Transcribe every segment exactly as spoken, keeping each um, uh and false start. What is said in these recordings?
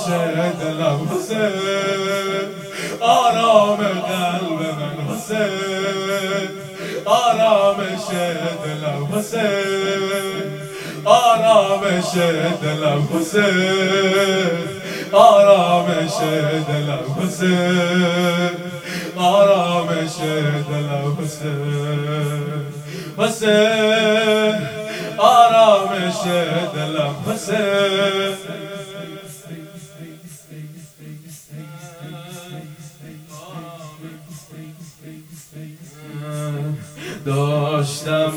دلم حسین، آرام قلب من حسین، آرامش دلم حسین، آرامش دلم حسین، آرامش دلم حسین، آرامش دلم حسین، حسین، آرامش دلم حسین. داشتم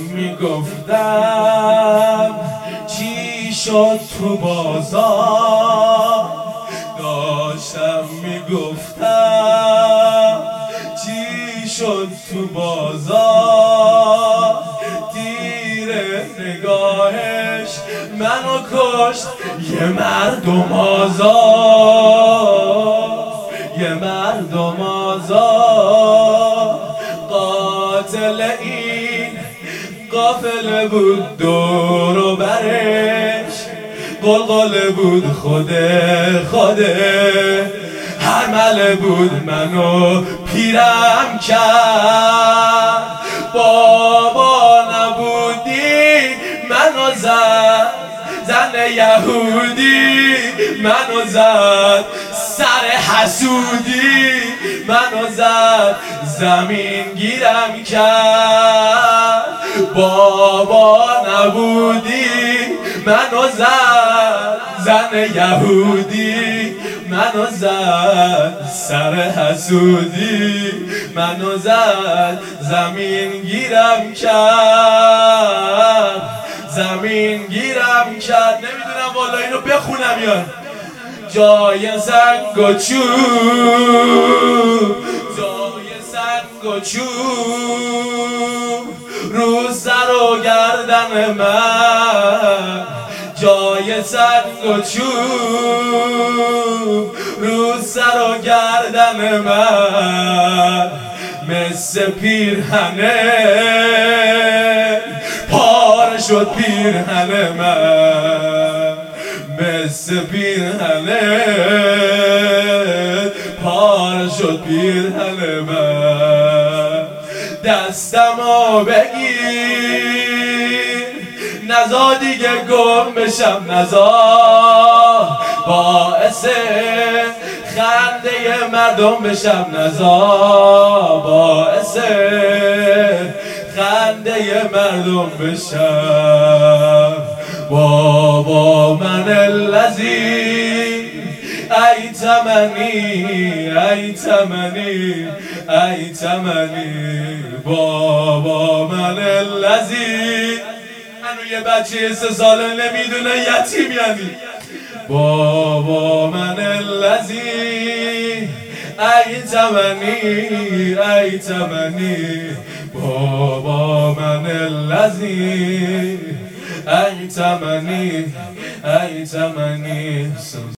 میگفتم چی شد تو بازار، داشتم میگفتم چی شد تو بازار، تیر نگاهش منو کشت یه مردم آزار، یه مردم آزار. قاتل این قافله بود دور و برش، قلقله بود خوده خوده، حمله بود منو پیرم کرد. بابا نبودی منو زد، زن یهودی منو زد، سر حسودی منو زد، زمین گیرم کرد. بابا نبودی منو زد، زن یهودی منو زد، سر حسودی منو زد، زمین گیرم کرد، زمین گیرم کرد. نمیدونم والا اینو بخونم یا جای سنگ و چوب، جای سنگ و چوب رو سر و گردن من، جای سنگ و چوب رو سر و گردن من، مثل پیرهنه پاره شد پیرهن من، مثل پیرهنه پاره شد پیرهن من. دستمو بگیر نزا دیگه گم بشم، نزا باعث خنده مردم بشم، نزا باعث خنده مردم بشم. بابا من الذی ایتمنی ایتمنی ایتمنی، بابا من الذی. هنو یه بچه سه ساله نمیدونه یتیم یعنی. بابا من الذی ایتمنی ایتمنی، بابا من الذی ایتمنی ایتمنی.